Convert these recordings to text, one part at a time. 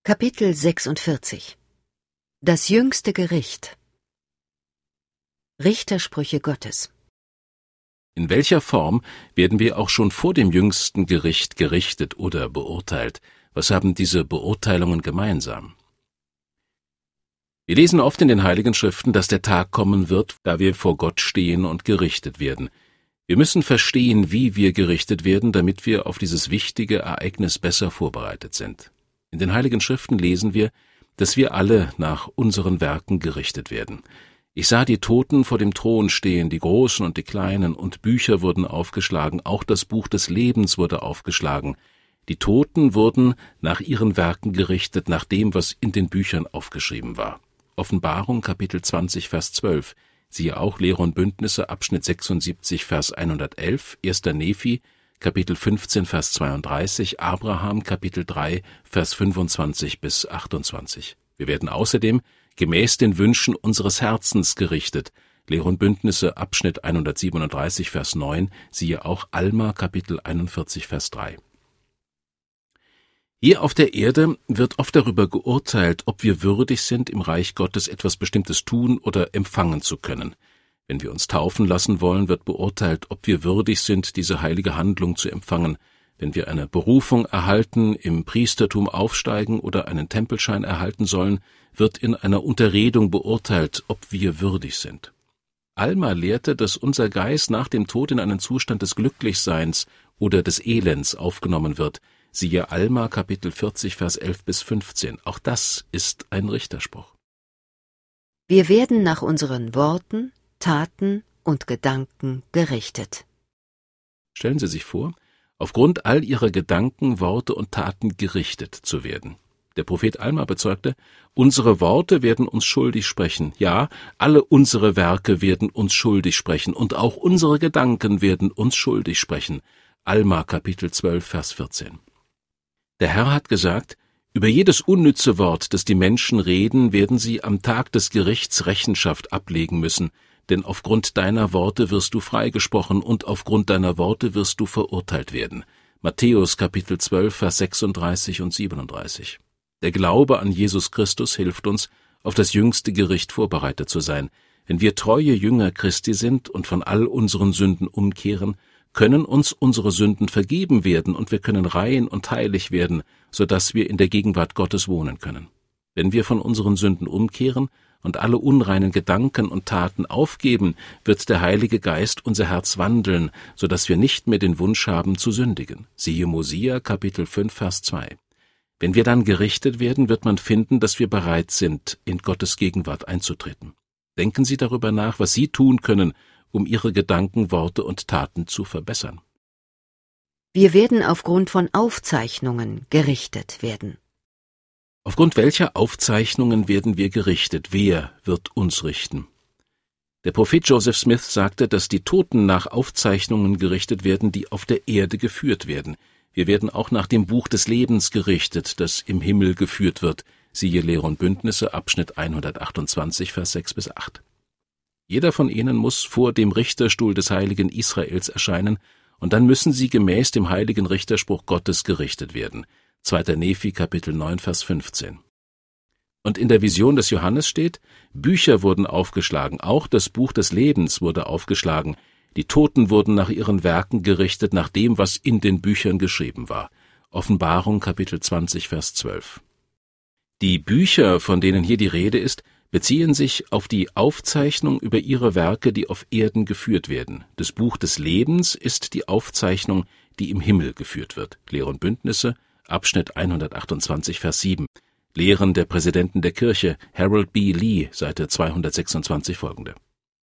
Kapitel 46 Das jüngste Gericht. Richtersprüche Gottes. In welcher Form werden wir auch schon vor dem jüngsten Gericht gerichtet oder beurteilt? Was haben diese Beurteilungen gemeinsam? Wir lesen oft in den Heiligen Schriften, dass der Tag kommen wird, da wir vor Gott stehen und gerichtet werden. Wir müssen verstehen, wie wir gerichtet werden, damit wir auf dieses wichtige Ereignis besser vorbereitet sind. In den Heiligen Schriften lesen wir, dass wir alle nach unseren Werken gerichtet werden. Ich sah die Toten vor dem Thron stehen, die Großen und die Kleinen, und Bücher wurden aufgeschlagen, auch das Buch des Lebens wurde aufgeschlagen. Die Toten wurden nach ihren Werken gerichtet, nach dem, was in den Büchern aufgeschrieben war. Offenbarung, Kapitel 20, Vers 12. Siehe auch Lehre und Bündnisse, Abschnitt 76, Vers 111, 1. Nephi, Kapitel 15, Vers 32, Abraham, Kapitel 3, Vers 25 bis 28. Wir werden außerdem gemäß den Wünschen unseres Herzens gerichtet. Lehre und Bündnisse, Abschnitt 137, Vers 9, siehe auch Alma, Kapitel 41, Vers 3. Hier auf der Erde wird oft darüber geurteilt, ob wir würdig sind, im Reich Gottes etwas Bestimmtes tun oder empfangen zu können. Wenn wir uns taufen lassen wollen, wird beurteilt, ob wir würdig sind, diese heilige Handlung zu empfangen. Wenn wir eine Berufung erhalten, im Priestertum aufsteigen oder einen Tempelschein erhalten sollen, wird in einer Unterredung beurteilt, ob wir würdig sind. Alma lehrte, dass unser Geist nach dem Tod in einen Zustand des Glücklichseins oder des Elends aufgenommen wird. Siehe Alma, Kapitel 40, Vers 11 bis 15. Auch das ist ein Richterspruch. Wir werden nach unseren Worten, Taten und Gedanken gerichtet. Stellen Sie sich vor, aufgrund all ihrer Gedanken, Worte und Taten gerichtet zu werden. Der Prophet Alma bezeugte, unsere Worte werden uns schuldig sprechen, ja, alle unsere Werke werden uns schuldig sprechen und auch unsere Gedanken werden uns schuldig sprechen. Alma, Kapitel 12, Vers 14. Der Herr hat gesagt, über jedes unnütze Wort, das die Menschen reden, werden sie am Tag des Gerichts Rechenschaft ablegen müssen, denn aufgrund deiner Worte wirst du freigesprochen und aufgrund deiner Worte wirst du verurteilt werden. Matthäus Kapitel 12, Vers 36 und 37. Der Glaube an Jesus Christus hilft uns, auf das jüngste Gericht vorbereitet zu sein. Wenn wir treue Jünger Christi sind und von all unseren Sünden umkehren, können uns unsere Sünden vergeben werden und wir können rein und heilig werden, sodass wir in der Gegenwart Gottes wohnen können. Wenn wir von unseren Sünden umkehren und alle unreinen Gedanken und Taten aufgeben, wird der Heilige Geist unser Herz wandeln, sodass wir nicht mehr den Wunsch haben zu sündigen. Siehe Mosia, Kapitel 5, Vers 2. Wenn wir dann gerichtet werden, wird man finden, dass wir bereit sind, in Gottes Gegenwart einzutreten. Denken Sie darüber nach, was Sie tun können, um Ihre Gedanken, Worte und Taten zu verbessern. Wir werden aufgrund von Aufzeichnungen gerichtet werden. Aufgrund welcher Aufzeichnungen werden wir gerichtet? Wer wird uns richten? Der Prophet Joseph Smith sagte, dass die Toten nach Aufzeichnungen gerichtet werden, die auf der Erde geführt werden. Wir werden auch nach dem Buch des Lebens gerichtet, das im Himmel geführt wird. Siehe Lehre und Bündnisse, Abschnitt 128, Vers 6 bis 8. Jeder von ihnen muss vor dem Richterstuhl des heiligen Israels erscheinen, und dann müssen sie gemäß dem heiligen Richterspruch Gottes gerichtet werden. 2. Nephi, Kapitel 9, Vers 15. Und in der Vision des Johannes steht, Bücher wurden aufgeschlagen, auch das Buch des Lebens wurde aufgeschlagen. Die Toten wurden nach ihren Werken gerichtet, nach dem, was in den Büchern geschrieben war. Offenbarung, Kapitel 20, Vers 12. Die Bücher, von denen hier die Rede ist, beziehen sich auf die Aufzeichnung über ihre Werke, die auf Erden geführt werden. Das Buch des Lebens ist die Aufzeichnung, die im Himmel geführt wird. Lehre und Bündnisse, Abschnitt 128, Vers 7. Lehren der Präsidenten der Kirche, Harold B. Lee, Seite 226 folgende.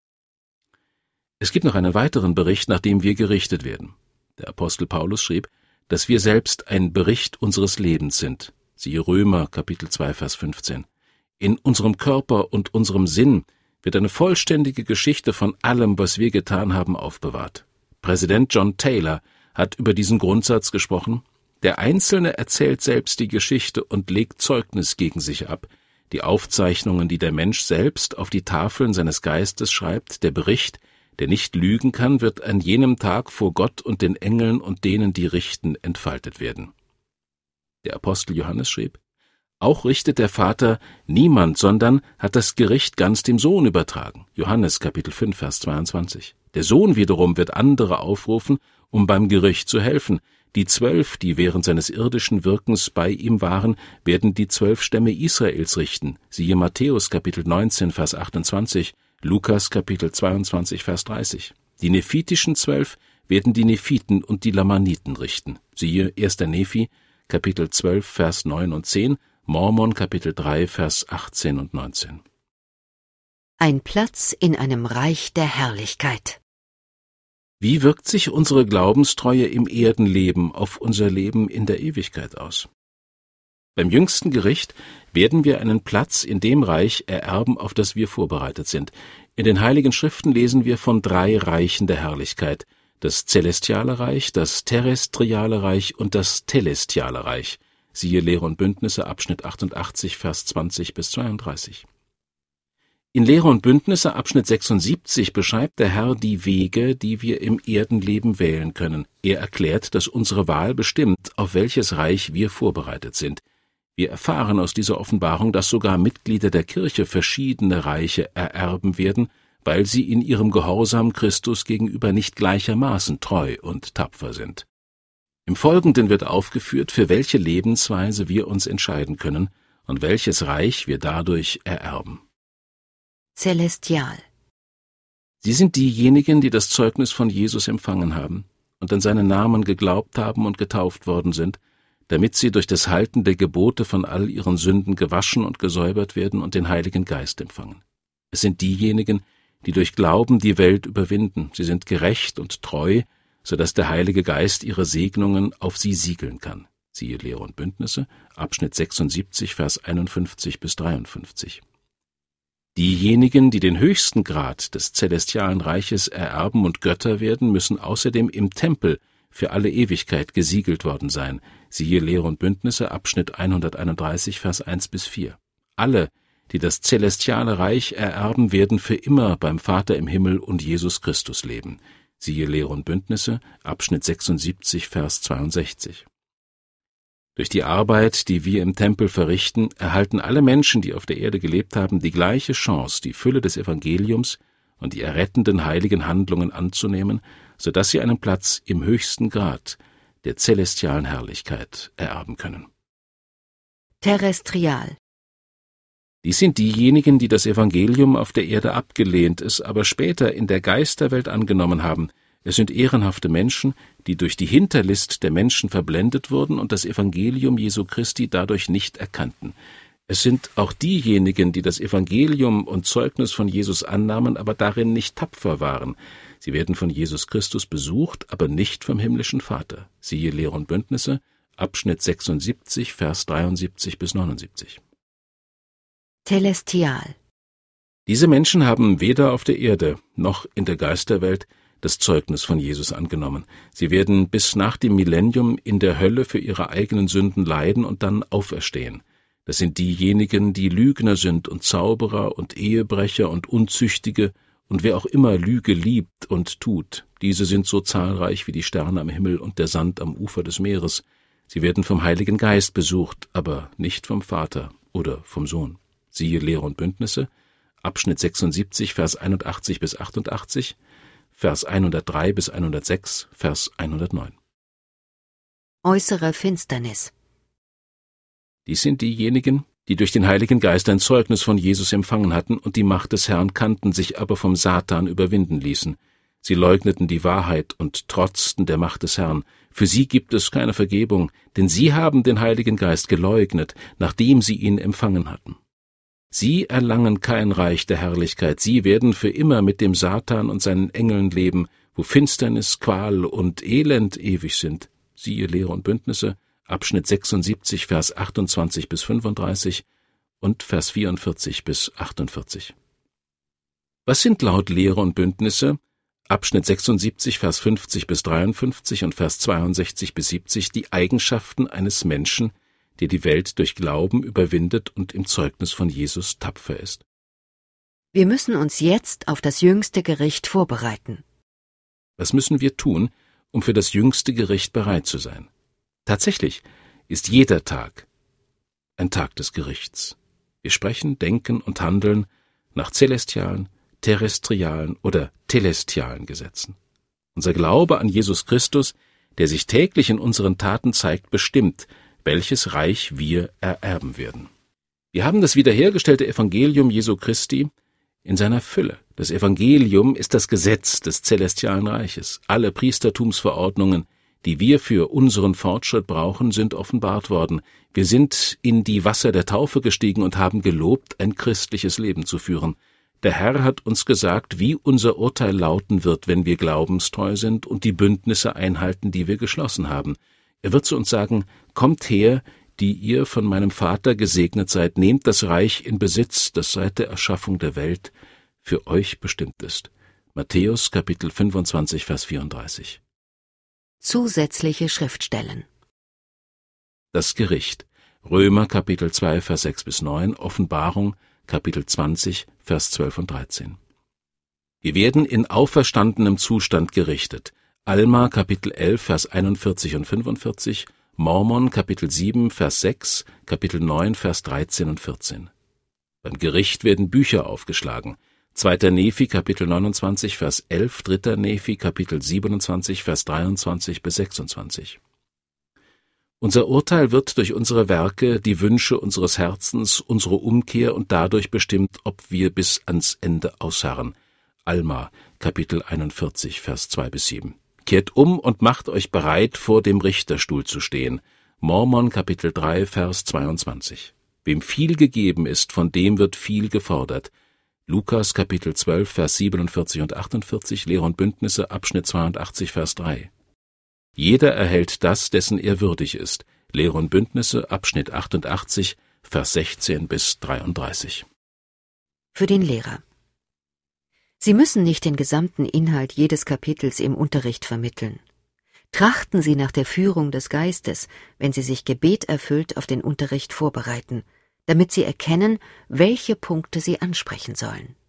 Es gibt noch einen weiteren Bericht, nach dem wir gerichtet werden. Der Apostel Paulus schrieb, dass wir selbst ein Bericht unseres Lebens sind. Siehe Römer, Kapitel 2, Vers 15. In unserem Körper und unserem Sinn wird eine vollständige Geschichte von allem, was wir getan haben, aufbewahrt. Präsident John Taylor hat über diesen Grundsatz gesprochen: Der Einzelne erzählt selbst die Geschichte und legt Zeugnis gegen sich ab. Die Aufzeichnungen, die der Mensch selbst auf die Tafeln seines Geistes schreibt, der Bericht, der nicht lügen kann, wird an jenem Tag vor Gott und den Engeln und denen, die richten, entfaltet werden. Der Apostel Johannes schrieb: Auch richtet der Vater niemand, sondern hat das Gericht ganz dem Sohn übertragen. Johannes Kapitel 5, Vers 22. Der Sohn wiederum wird andere aufrufen, um beim Gericht zu helfen. Die 12, die während seines irdischen Wirkens bei ihm waren, werden die 12 Stämme Israels richten. Siehe Matthäus Kapitel 19, Vers 28, Lukas Kapitel 22, Vers 30. Die nephitischen 12 werden die Nephiten und die Lamaniten richten. Siehe 1. Nephi Kapitel 12, Vers 9 und 10, Mormon Kapitel 3, Vers 18 und 19. Ein Platz in einem Reich der Herrlichkeit. Wie wirkt sich unsere Glaubenstreue im Erdenleben auf unser Leben in der Ewigkeit aus? Beim jüngsten Gericht werden wir einen Platz in dem Reich ererben, auf das wir vorbereitet sind. In den Heiligen Schriften lesen wir von 3 Reichen der Herrlichkeit: das celestiale Reich, das terrestriale Reich und das telestiale Reich. Siehe Lehre und Bündnisse, Abschnitt 88, Vers 20 bis 32. In Lehre und Bündnisse, Abschnitt 76, beschreibt der Herr die Wege, die wir im Erdenleben wählen können. Er erklärt, dass unsere Wahl bestimmt, auf welches Reich wir vorbereitet sind. Wir erfahren aus dieser Offenbarung, dass sogar Mitglieder der Kirche verschiedene Reiche ererben werden, weil sie in ihrem Gehorsam Christus gegenüber nicht gleichermaßen treu und tapfer sind. Im Folgenden wird aufgeführt, für welche Lebensweise wir uns entscheiden können und welches Reich wir dadurch ererben. Celestial. Sie sind diejenigen, die das Zeugnis von Jesus empfangen haben und an seinen Namen geglaubt haben und getauft worden sind, damit sie durch das Halten der Gebote von all ihren Sünden gewaschen und gesäubert werden und den Heiligen Geist empfangen. Es sind diejenigen, die durch Glauben die Welt überwinden. Sie sind gerecht und treu, sodass der Heilige Geist ihre Segnungen auf sie siegeln kann. Siehe Lehre und Bündnisse, Abschnitt 76, Vers 51 bis 53. Diejenigen, die den höchsten Grad des celestialen Reiches ererben und Götter werden, müssen außerdem im Tempel für alle Ewigkeit gesiegelt worden sein. Siehe Lehre und Bündnisse, Abschnitt 131, Vers 1 bis 4. Alle, die das celestiale Reich ererben, werden für immer beim Vater im Himmel und Jesus Christus leben. Siehe Lehre und Bündnisse, Abschnitt 76, Vers 62. Durch die Arbeit, die wir im Tempel verrichten, erhalten alle Menschen, die auf der Erde gelebt haben, die gleiche Chance, die Fülle des Evangeliums und die errettenden heiligen Handlungen anzunehmen, sodass sie einen Platz im höchsten Grad der celestialen Herrlichkeit ererben können. Terrestrial. Dies sind diejenigen, die das Evangelium auf der Erde abgelehnt, es aber später in der Geisterwelt angenommen haben. Es sind ehrenhafte Menschen, die durch die Hinterlist der Menschen verblendet wurden und das Evangelium Jesu Christi dadurch nicht erkannten. Es sind auch diejenigen, die das Evangelium und Zeugnis von Jesus annahmen, aber darin nicht tapfer waren. Sie werden von Jesus Christus besucht, aber nicht vom himmlischen Vater. Siehe Lehre und Bündnisse, Abschnitt 76, Vers 73 bis 79. Telestial. Diese Menschen haben weder auf der Erde noch in der Geisterwelt das Zeugnis von Jesus angenommen. Sie werden bis nach dem Millennium in der Hölle für ihre eigenen Sünden leiden und dann auferstehen. Das sind diejenigen, die Lügner sind und Zauberer und Ehebrecher und Unzüchtige und wer auch immer Lüge liebt und tut. Diese sind so zahlreich wie die Sterne am Himmel und der Sand am Ufer des Meeres. Sie werden vom Heiligen Geist besucht, aber nicht vom Vater oder vom Sohn. Siehe Lehre und Bündnisse, Abschnitt 76, Vers 81 bis 88, Vers 103 bis 106, Vers 109. Äußere Finsternis. Dies sind diejenigen, die durch den Heiligen Geist ein Zeugnis von Jesus empfangen hatten und die Macht des Herrn kannten, sich aber vom Satan überwinden ließen. Sie leugneten die Wahrheit und trotzten der Macht des Herrn. Für sie gibt es keine Vergebung, denn sie haben den Heiligen Geist geleugnet, nachdem sie ihn empfangen hatten. Sie erlangen kein Reich der Herrlichkeit, sie werden für immer mit dem Satan und seinen Engeln leben, wo Finsternis, Qual und Elend ewig sind. Siehe Lehre und Bündnisse, Abschnitt 76, Vers 28 bis 35 und Vers 44 bis 48. Was sind laut Lehre und Bündnisse, Abschnitt 76, Vers 50 bis 53 und Vers 62 bis 70, die Eigenschaften eines Menschen, der die Welt durch Glauben überwindet und im Zeugnis von Jesus tapfer ist? Wir müssen uns jetzt auf das jüngste Gericht vorbereiten. Was müssen wir tun, um für das jüngste Gericht bereit zu sein? Tatsächlich ist jeder Tag ein Tag des Gerichts. Wir sprechen, denken und handeln nach celestialen, terrestrialen oder telestialen Gesetzen. Unser Glaube an Jesus Christus, der sich täglich in unseren Taten zeigt, bestimmt, welches Reich wir ererben werden. Wir haben das wiederhergestellte Evangelium Jesu Christi in seiner Fülle. Das Evangelium ist das Gesetz des celestialen Reiches. Alle Priestertumsverordnungen, die wir für unseren Fortschritt brauchen, sind offenbart worden. Wir sind in die Wasser der Taufe gestiegen und haben gelobt, ein christliches Leben zu führen. Der Herr hat uns gesagt, wie unser Urteil lauten wird, wenn wir glaubenstreu sind und die Bündnisse einhalten, die wir geschlossen haben. Er wird zu uns sagen, kommt her, die ihr von meinem Vater gesegnet seid, nehmt das Reich in Besitz, das seit der Erschaffung der Welt für euch bestimmt ist. Matthäus, Kapitel 25, Vers 34. Zusätzliche Schriftstellen. Das Gericht. Römer, Kapitel 2, Vers 6 bis 9, Offenbarung, Kapitel 20, Vers 12 und 13. Wir werden in auferstandenem Zustand gerichtet. Alma, Kapitel 11, Vers 41 und 45, Mormon, Kapitel 7, Vers 6, Kapitel 9, Vers 13 und 14. Beim Gericht werden Bücher aufgeschlagen. 2. Nephi, Kapitel 29, Vers 11, 3. Nephi, Kapitel 27, Vers 23 bis 26. Unser Urteil wird durch unsere Werke, die Wünsche unseres Herzens, unsere Umkehr und dadurch bestimmt, ob wir bis ans Ende ausharren. Alma, Kapitel 41, Vers 2 bis 7. Kehrt um und macht euch bereit, vor dem Richterstuhl zu stehen. Mormon, Kapitel 3, Vers 22. Wem viel gegeben ist, von dem wird viel gefordert. Lukas, Kapitel 12, Vers 47 und 48, Lehre und Bündnisse, Abschnitt 82, Vers 3. Jeder erhält das, dessen er würdig ist. Lehre und Bündnisse, Abschnitt 88, Vers 16 bis 33. Für den Lehrer. Sie müssen nicht den gesamten Inhalt jedes Kapitels im Unterricht vermitteln. Trachten Sie nach der Führung des Geistes, wenn Sie sich gebeterfüllt auf den Unterricht vorbereiten, damit Sie erkennen, welche Punkte Sie ansprechen sollen.